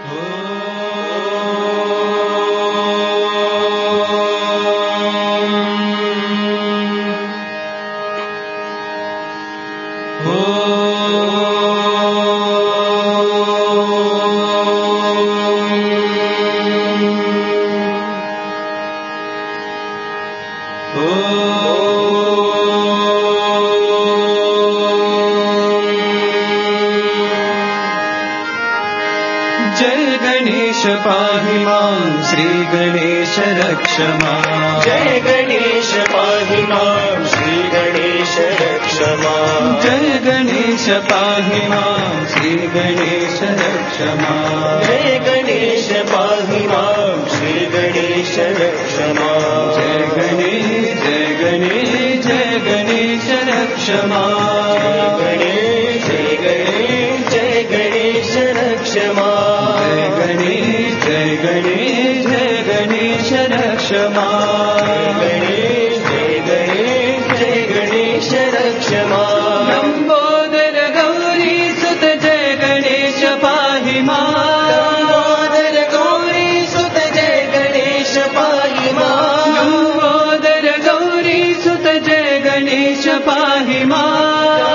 जय गणेश पाहि मां श्री गणेश रक्ष मां। जय गणेश पाहि मां श्री गणेश रक्ष मां। जय गणेश पाहि मां श्री गणेश रक्ष मां। जय गणेश पाहि मां श्री गणेश रक्ष मां। जय गणेश जय गणेश जय गणेश रक्ष मां। जय गणेश जय गणेश रक्ष मां। जय गणेश जय गणेश जय गणेश रक्ष मां। जय गणेश जय गणेश रक्ष मां। लंबोदर गौरी सुत जय गणेश पाहि मां। लंबोदर गौरी सुत जय गणेश पाहि मां। लंबोदर गौरी सुत जय गणेश पाहि मां।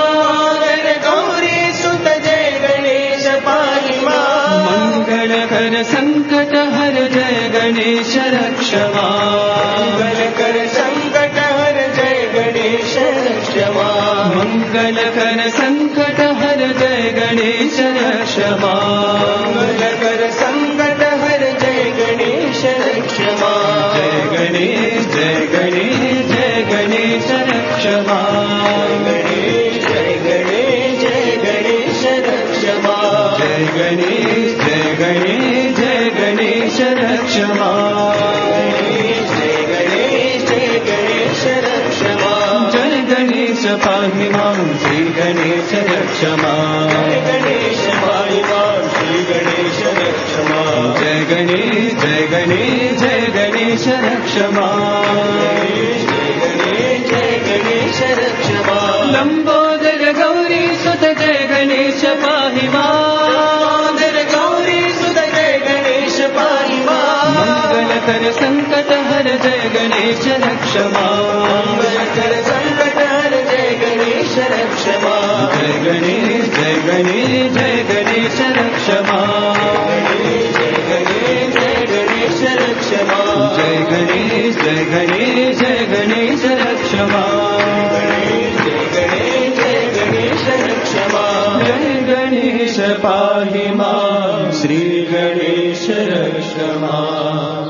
गौरी सुत जय गणेश पाहि मां। मंगल कर संकट हर जय गणेश रक्ष मां। मंगल कर संकट हर जय गणेश रक्ष मां। मंगल कर संकट हर जय गणेश रक्ष मां। मंगल कर संकट हर जय गणेश रक्ष मां। जय गणेश जय गणेश जय गणेश रक्ष मां। जय गणेश जय गणेश रक्ष मां। जय गणेश जय गणेश जय गणेश रक्ष मां। जय गणेश जय गणेश रक्ष मां। जय गणेश पाहि मां श्री गणेश रक्ष मां। जय गणेश पाहि मां श्री गणेश रक्ष मां। जय गणेश जय गणेश जय गणेश रक्ष मां। जय गणेश जय गणेश रक्ष मां। लंबोदर गौरी सुत जय गणेश पाहि मां। लंबोदर गौरी सुत जय गणेश पाहि मां। मंगल कर संकट हर जय गणेश रक्ष मां। मंगल कर संकट हर जय गणेश रक्ष मां। जय गणेश जय गणेश जय गणेश रक्ष मां। जय गणेश जय गणेश रक्ष मां। जय गणेश जय गणेश जय गणेश रक्ष मां। जय गणेश जय गणेश रक्ष मां। जय गणेश पाहि मां श्री गणेश रक्ष मां।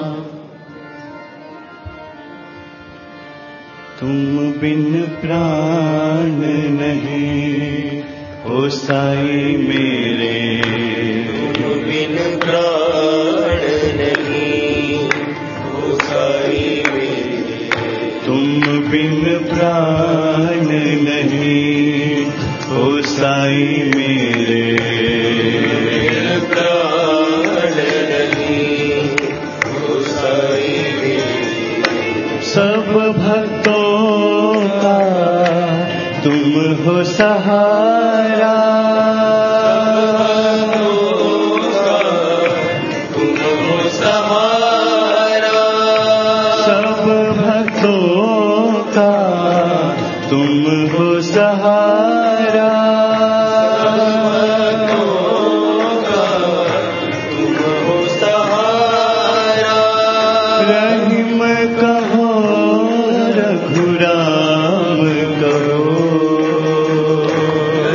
तुम बिन प्राण नहीं ओ साई मेरे। तुम बिन प्राण नहीं ओ साई मेरे। तुम बिन प्राण नहीं ओ साई मेरे। प्राण नहीं ओ साई मेरे। सब भक्तों का तुम हो सहारा। तुम हो सहारा। सब भक्तों का तुम हो सहारा। तुम हो सहारा। रहीम कहो रघुराम कहो।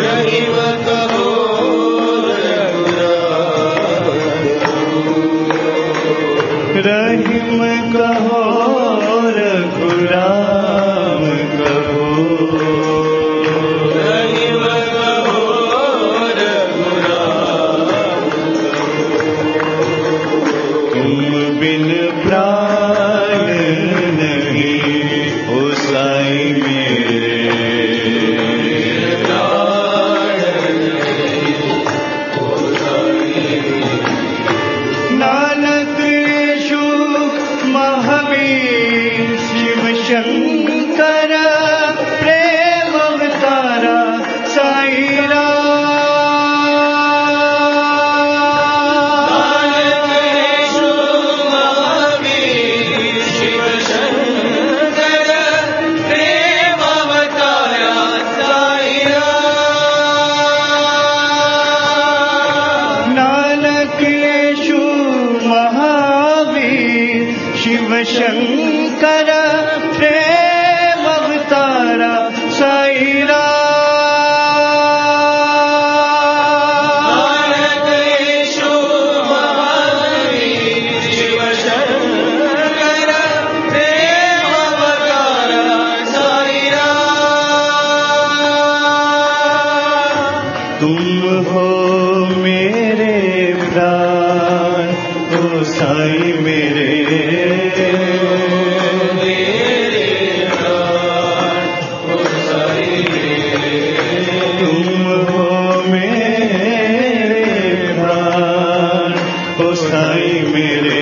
नानकेषु महावीर शिव शंकर प्रेम अवतारा साई नानकेषु महावीर शिव शंकर प्रेम अवतारा साई तुम हो मेरे प्राण ओ साई मेरे तुम हो मेरे प्राण ओ साई मेरे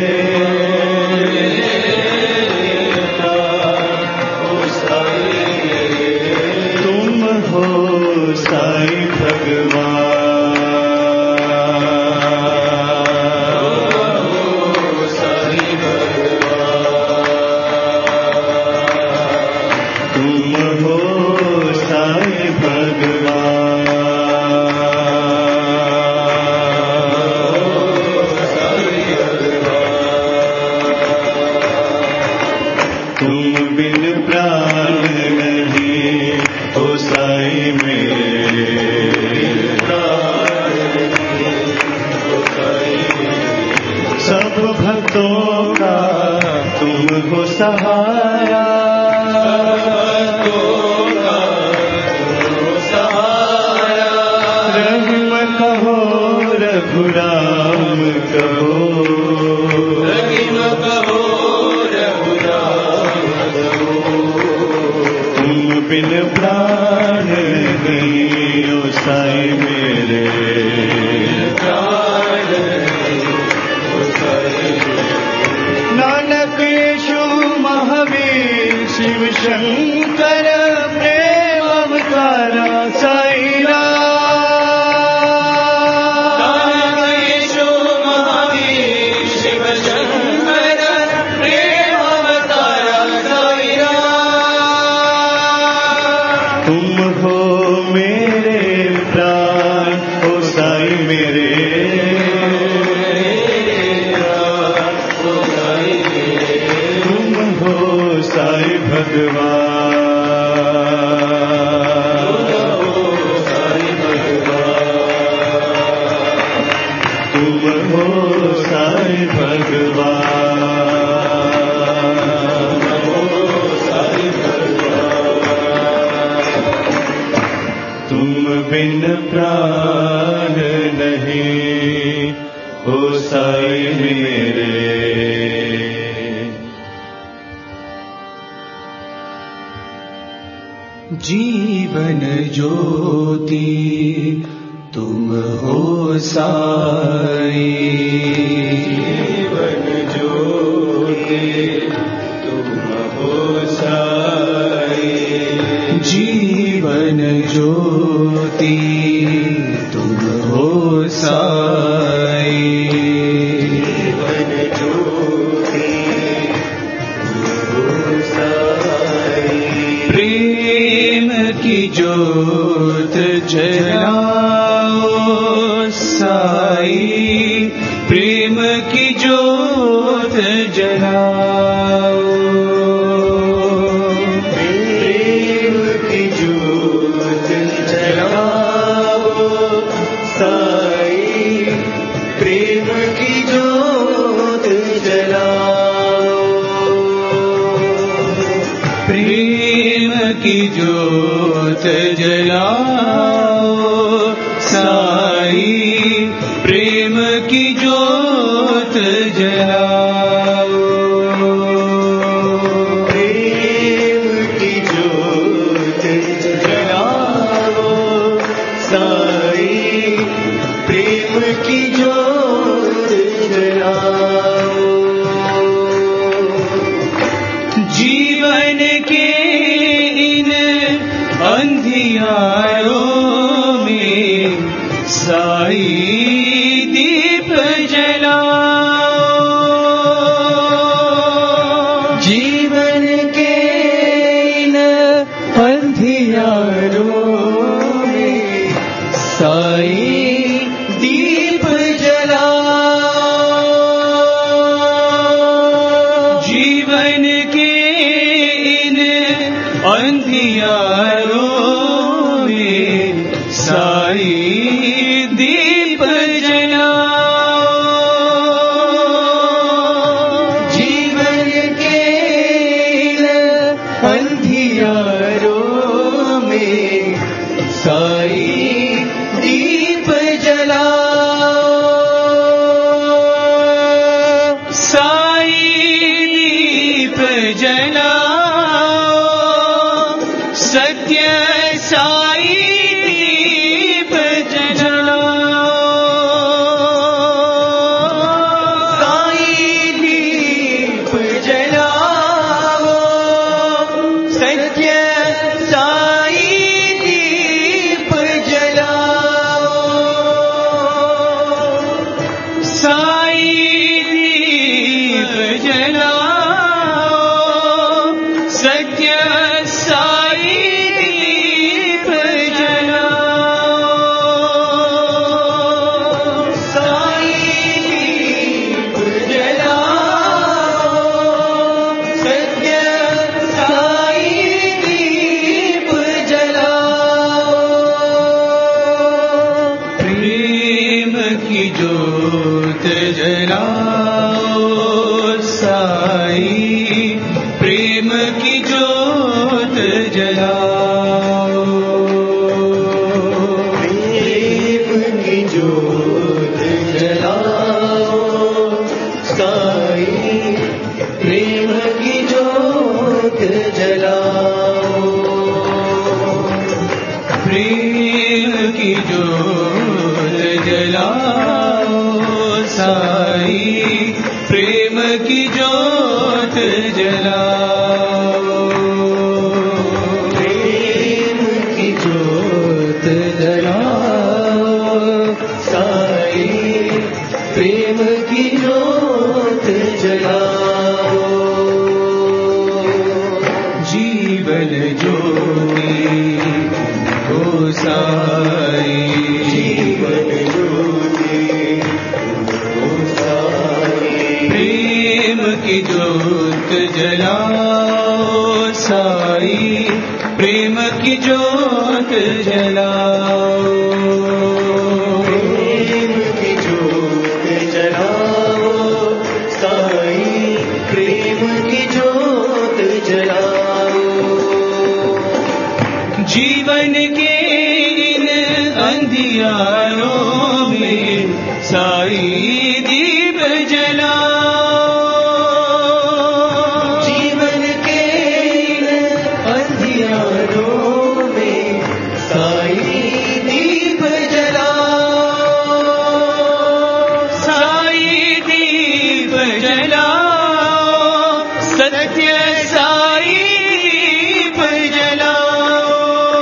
तुम हो साई तुम हो साई तुम बिन प्राण नहीं हो साई मेरे सब भक्तों का तुम हो सहारा रहीम कहो रघुराम कहो तुम बिन प्राण नहीं ओ साई मेरे नानकेषु महावीर शिव शंकर प्रेम अवतारा साई नानकेषु महावीर शिव शंकर प्रेम अवतारा साई तुम हो मेरे प्राण ओ साई मेरे तुम हो साई तुम हो साई तुम बिन प्राण नहीं हो साई मेरे जीवन ज्योति तुम हो साई जीवन ज्योति तुम हो साई जीवन ज्योति तुम हो साई जीवन ज्योति तुम हो साई प्रेम की ज्योत जलाओ साई प्रेम की ज्योत जलाओ प्रेम की ज्योत जलाओ साई प्रेम की ज्योत जलाओ प्रेम की ज्योत जलाओ साई प्रेम की ज्योत जलाओ प्रेम की ज्योत जलाओ साई प्रेम की ज्योत जलाओ जीवन के इन अंधियारों में साई दीप जलाओ जीवन के इन अंधियारों में साई दीप जलाओ दीप जलाओ। जीवन के अंधियारों में साई दीप जलाओ। साई दीप जलाओ, सत्य साई दीप जलाओ। साई दीप जलाओ, सत्य साई दीप जलाओ। साई दीप जलाओ, सत्य साई दीप जलाओ। साई दीप जलाओ, सत्य साई दीप जलाओ। प्रेम की ज्योत जलाओ साई, प्रेम की ज्योत जलाओ। प्रेम की ज्योत जलाओ साई, प्रेम की ज्योत जलाओ। प्रेम की ज्योत जलाओ साई, प्रेम की ज्योत जलाओ। प्रेम की ज्योत जलाओ साई, प्रेम की ज्योत जलाओ। जीवन ज्योति हो साई, जीवन ज्योति हो साई, प्रेम की ज्योत जलाओ साई, प्रेम की ज्योत जलाओ। प्रेम की ज्योत जलाओ साई, प्रेम की ज्योत जलाओ। जीवन के इन अंधियारों में साई दीप जलाओ। जीवन के इन अंधियारों में साई दीप जलाओ। साई दीप जलाओ, सत्य साई दीप जलाओ।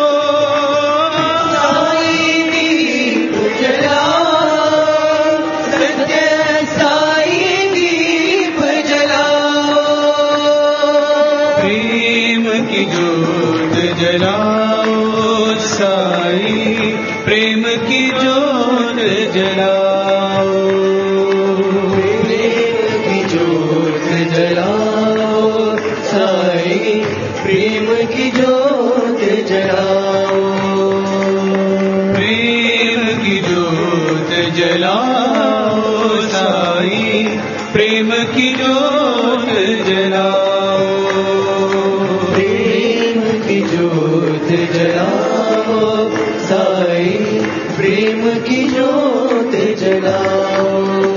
साई दीप जलाओ, सत्य साई दीप जलाओ। प्रेम की ज्योत जलाओ साई, प्रेम की ज्योत जलाओ। प्रेम की ज्योत जलाओ साई, प्रेम की ज्योत जलाओ। प्रेम की ज्योत जलाओ साई, प्रेम की ज्योत जलाओ। प्रेम की ज्योत जलाओ साई, प्रेम की ज्योत जलाओ।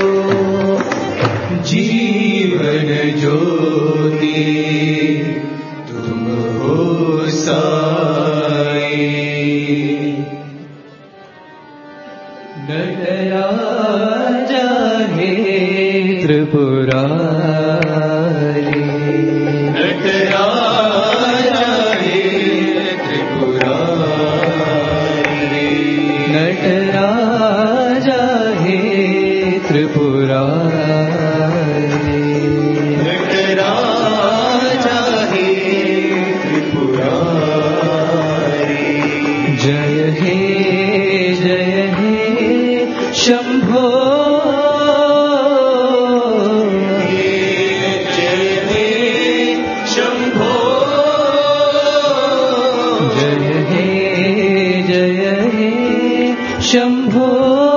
जीवन ज्योति तुम हो साई। नटराजा हे त्रिपुरारी, नटराजा हे त्रिपुरारी, नटराजा हे त्रिपुरारी, नटराजा हे त्रिपुरारी। जय हे शंभो। जय हे शंभो। जय हे शंभो।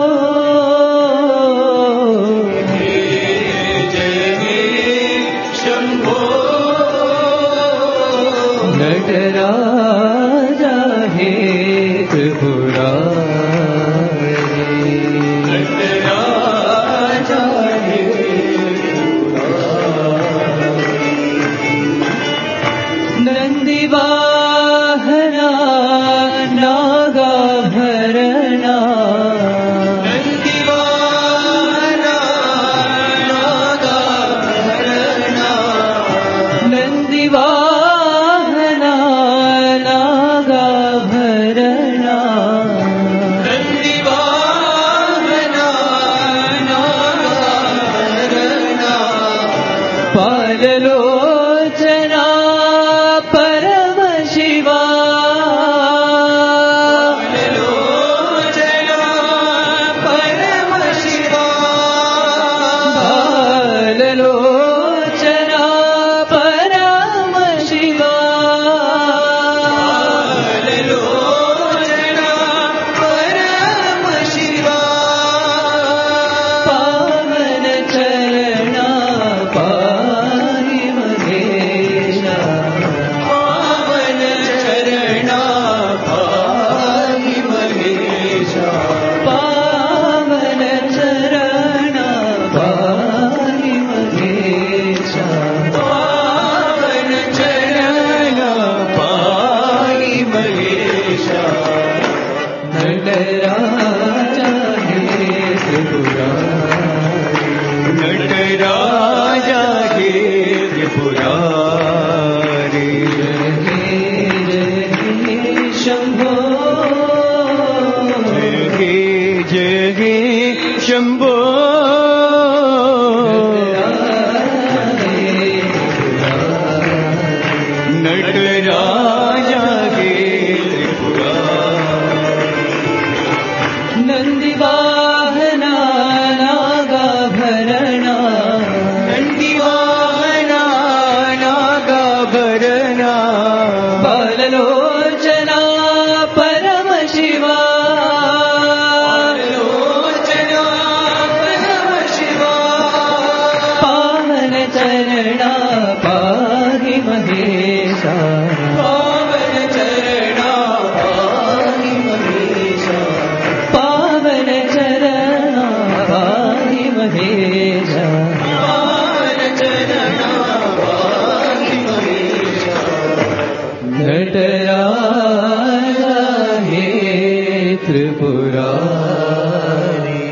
हे शंभो नटराजा हे नंदिवाहना नागाभरणा नंदिवाहना नागाभरणा बाललोचना परमशिवा लोचना परमशिवा पावन चरणा पाहि महेशा पावन चरणा पाहि महेशा पावन चरणा पाहि महेशा पावन चरणा पाहि महेशा नटराजा हे त्रिपुरारी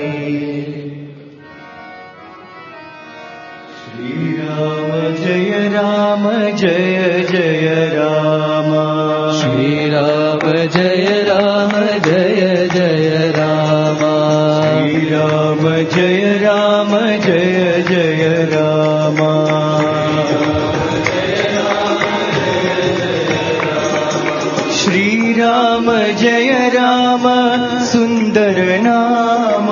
श्रीराम जय राम जय जय राम श्रीराम जय राम जय जय राम श्रीराम जय राम जय जय राम श्रीराम जय राम सुंदर नाम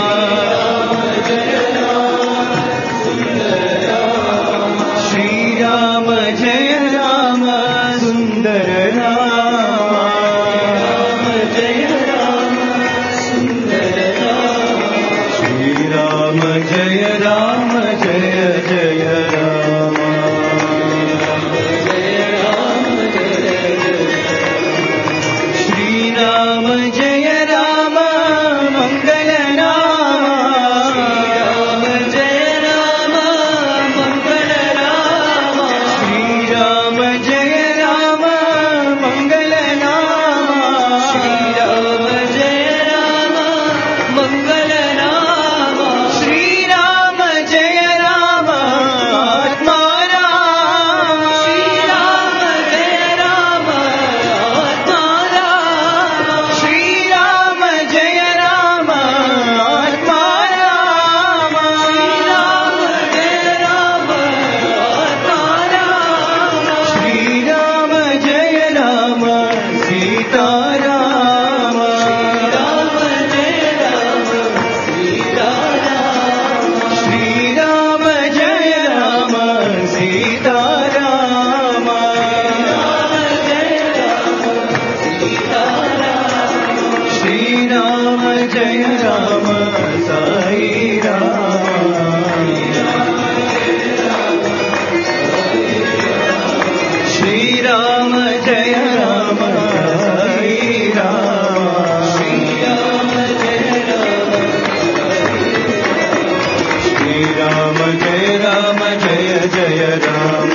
श्रीराम जय राम सुंदर नाम जय राम सुंदर नाम श्रीराम जय राम जय जय राम श्रीराम जय राम मंगल नाम श्रीराम जय राम मंगल नाम श्रीराम जय राम मंगल नाम श्रीराम जय राम मंगल नाम श्रीराम जय राम आत्मा राम श्रीराम जय राम आत्मा राम श्रीराम जय राम आत्मा राम श्रीराम जय राम आत्मा राम श्रीराम जय राम सीता राम राम जय राम सीता राम श्रीराम जय राम सीता राम जय राम सीता राम श्रीराम जय राम साई राम श्रीराम जय राम साई राम श्रीराम जय राम श्रीराम जय राम जय जय राम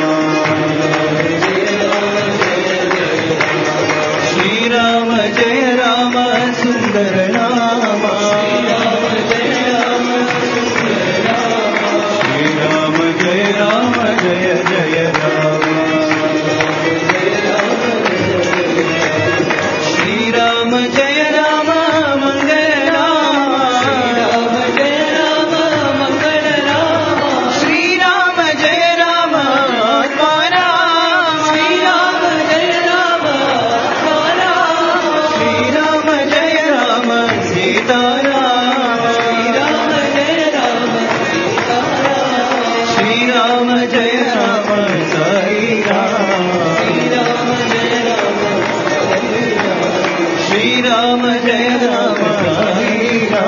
श्रीराम जय राम सुंदर नाम श्रीराम जय राम जय जय राम श्रीराम जय राम मंगल नाम श्रीराम जय राम मंगल राम श्रीराम जय राम आत्मा राम श्रीराम जय राम श्रीराम जय राम सीता राम श्रीराम जय राम सीता राम श्रीराम जय राम साई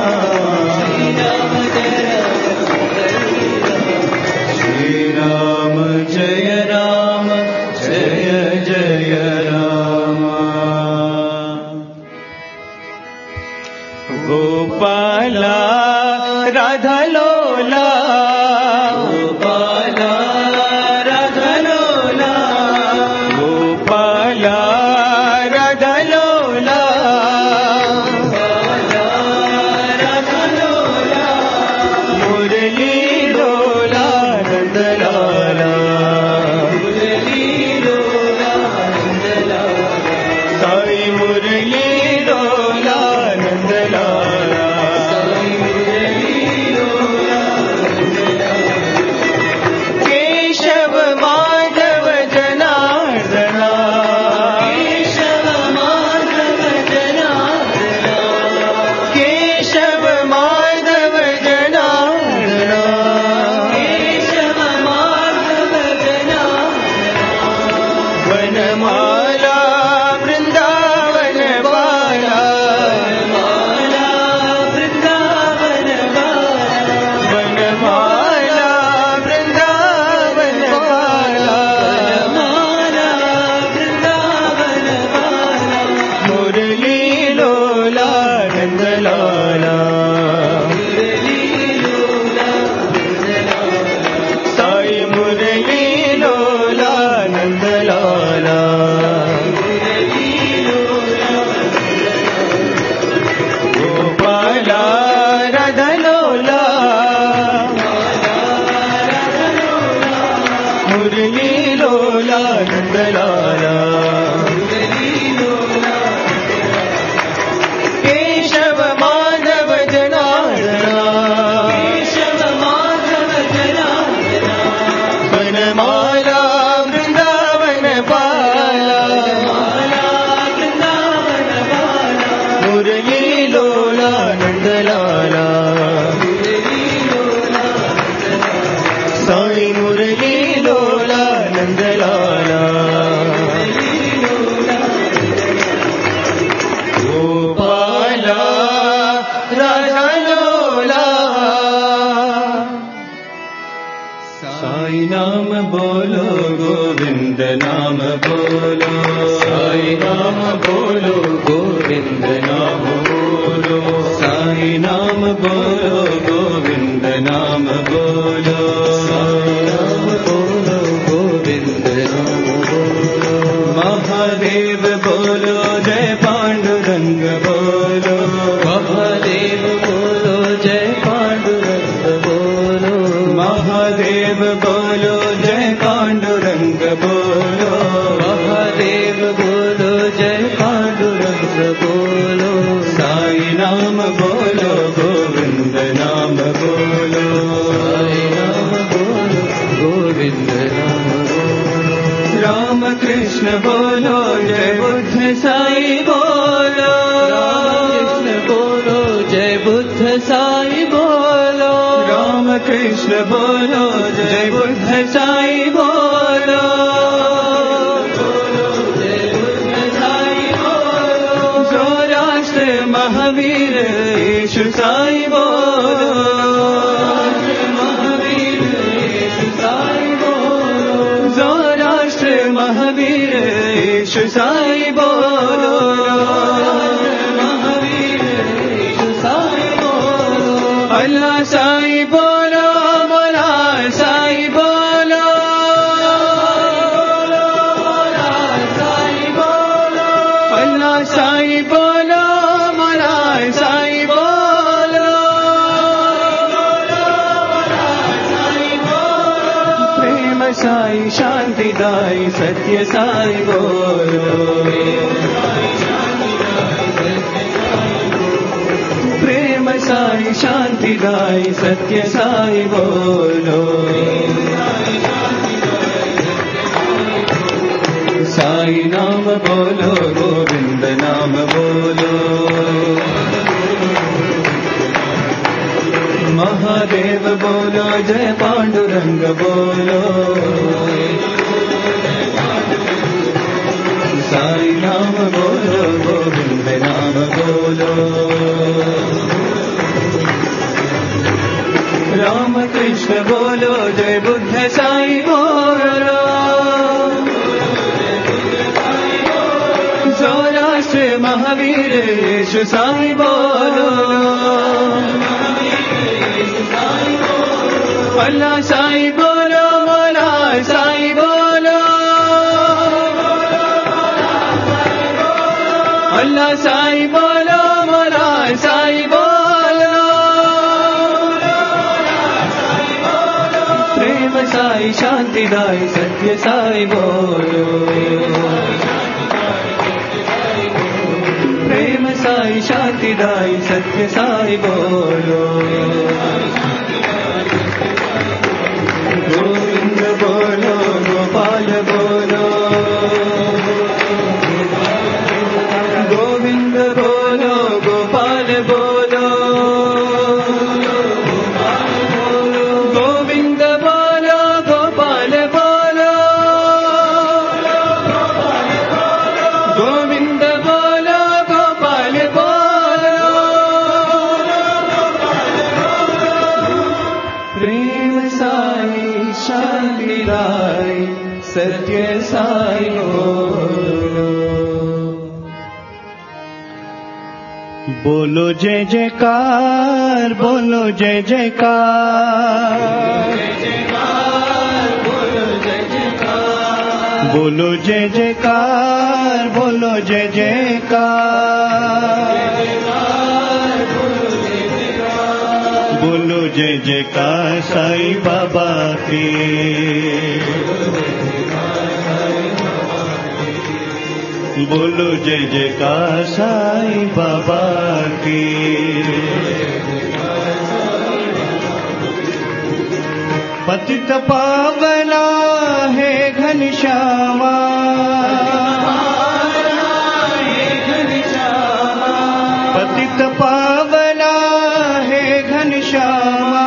राम श्रीराम जय राम श्रीराम जय राम जय जय राम गोपाला राधा लोला गोपाला राधा लोला गोपाला राधा लोला राधा लोला मुरली डोला नंदलाला मुरली लोला नंदलाला साई मुरली डोला नंदलाला राधलोला मुरली लोला नंदलाला केशव माधव जनार्दना वनमाला वृंदावन पाला मुरली लोला नंदलाला साई मुरली लोला नंदलाला गोपाला राधा लोला साई नाम बोलो गोविंद नाम बोलो साई नाम बोलो गोविंद नाम बोलो साई नाम बोलो गोविंद नाम बोलो साई नाम बोलो गोविंद नाम बोलो महादेव बोलो जय पांडुरंग बोलो महादेव बोलो जय पांडुरंग बोलो महादेव बोलो जय पांडुरंग बोलो महादेव बोलो जय पांडुरंग बोलो साई नाम बोलो गोविंद नाम बोलो साई नाम बोलो गोविंद नाम बोलो राम कृष्ण बोलो जय बुद्ध साई बोलो राम कृष्ण बोलो जय बुद्ध साई बोलो राम कृष्ण बोलो जय बुद्ध साई बोलो जय बुद्ध साई बोलो सौराष्ट्र महावीर यीशु साई बोलो महावीर यीशु साई बोलो सौराष्ट्र महावीर यीशु साई बोलो महावीर यीशु साई बोलो अल्लाह साई बोलो मोला साई बोलो साई बोलो अल्लाह साई बोलो मोला साई बोलो प्रेम साई शांति दाई सत्य साई बोलो प्रेम साई शांति दाई सत्य साई बोलो साई नाम बोलो गोविंद नाम बोलो महादेव बोलो जय पांडुरंग बोलो साई नाम बोलो गोविंद नाम बोलो राम कृष्ण बोलो जय बुद्ध साई बोलो सौराष्ट्र महावीर यीशु साई बोलो अल्लाह साई बोलो मोला साई बोलो अल्लाह साई बोलो मोला साई बोलो प्रेम साई शांति दाई सत्य साई बोलो प्रेम साई शांति दाई सत्य साई बोलो गोविंद बोलो गोपाल बोलो गोविंद बोलो गोपाल बोलो गोविंद बोलो गोपाल बोलो गोविंद बोलो गोपाल बोलो प्रेम साई शांति दाई सत्य साई बोलो जय जयकार बोलो जय जयकार बोलो जय जयकार बोलो जय जयकार बोलो जय जयकार साईं बाबा की। बोलो जय जयकार साईं बाबा की। पतित पावना है घनश्यामा, पतित पावना है घनश्यामा,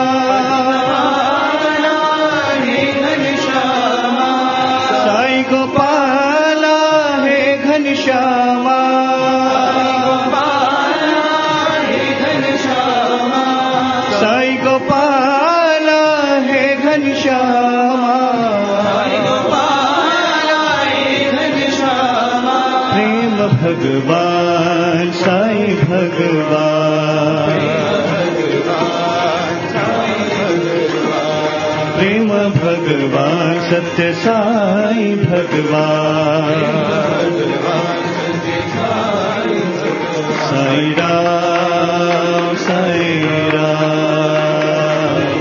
साईं गोपाला है घनश्यामा, साईं गोपाला है घनश्यामा, प्रेम भगवान साईं भगवान, प्रेम भगवान सत्य साईं भगवान। साईं राम साईं राम,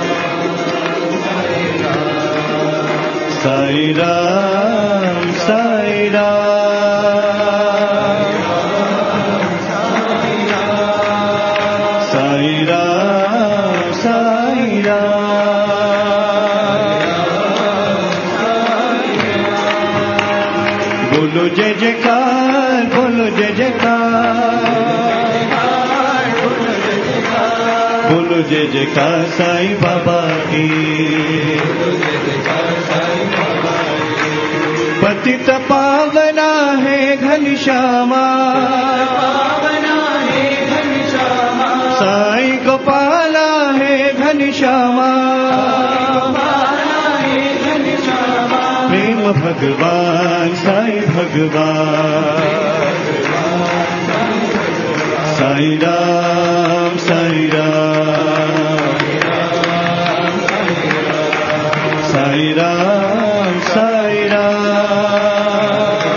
साईं राम साईं राम, साईं राम साईं राम। बोलो जय जयकार, बोलो जय जयकार, बोलो जय जयकार साईं बाबा की। पतित पावना है घनश्यामा, साईं गोपाला है घनश्यामा, प्रेम भगवान साईं भगवान। साईं राम साईं राम, साईं राम साईं राम,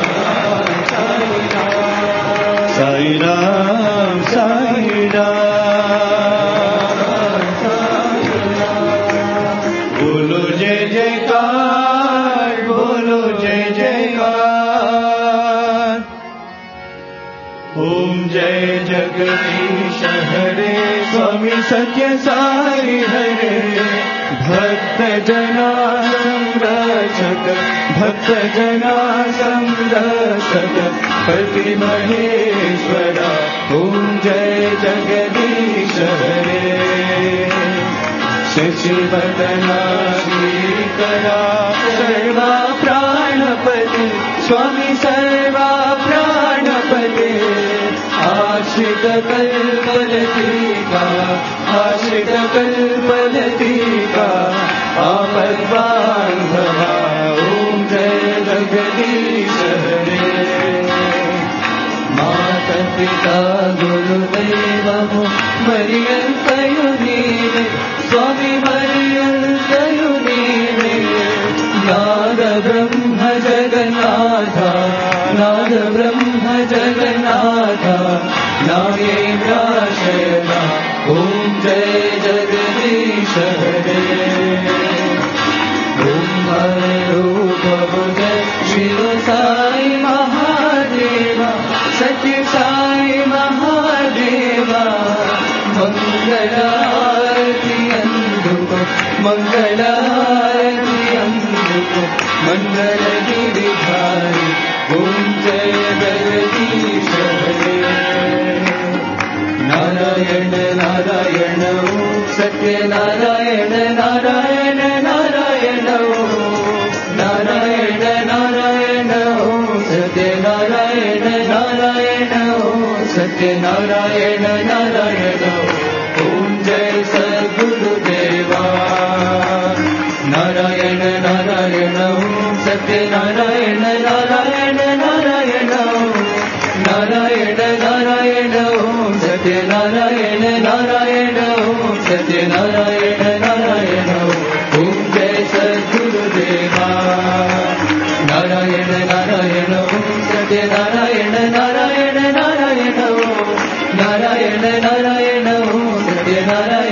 साईं राम साईं राम। बोलो जय जयकार, बोलो जय जयकार। ओम जय जगदीश हरे, स्वामी सत्य साई हरे, भक्त जना संरक्षक, भक्त जना संरक्षक, पति महेश्वरा। ओम जय जगदीश हरे, शशिवदना श्रीकरा, सर्वा प्राणपति स्वामी सर्वा प्राणपति। आश्रित कल्पलतिका, आश्रित कल्पलतिका, आपद्बान्धवा। ओम जय जगदीश हरे, माता पिता गुरुदैवमो मर्यन्तयुनीवे, स्वामी मर्यन्तयुनीवे। नाद ब्रह्म जगन्नाथ, नाद ब्रह्म जगन्नाथ, नागेन्द्राशयना। ओम जय जगदीश हरे। ओम रूप जय शिव साई महादेवा, सत्य साई महादेवा। मंगलारती अंधुको, मंगलारती अंधुको, मंगल गिरिधारी। ओम जय जगदीश हरे। नारायण नारायण ओम सत्य नारायण नारायण नारायण ओम, नारायण नारायण ओम सत्य नारायण नारायण ओम, सत्य नारायण नारायण। ओम जय सद्गुरुदेवा। नारायण नारायण ओम सत्य नारायण नारायण नारायण ओम, नारायण नारायण ओम सत्य नारायण नारायण ओम, सत्य नारायण नारायण ओम। जय सद्गुरुदेवा। नारायण नारायण ओम सत्य नारायण नारायण नारायण ओम, नारायण नारायण ओम सत्य नारायण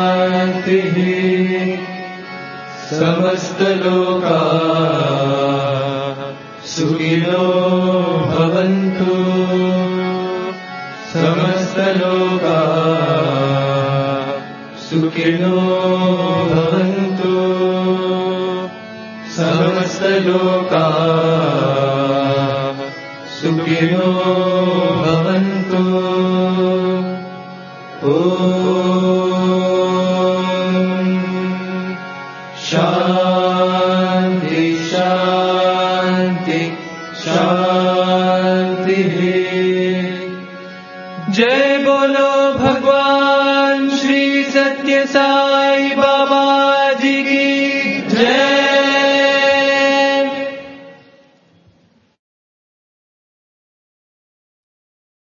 शान्तिः समस्तलोका सुखिनो भवन्तु समस्तलोका सुखिनो भवन्तु समस्तलोका सुखिनो भवन्तु ॐ शान्ति शान्ति शान्तिः जय बोलो भगवान श्री सत्य साई बाबा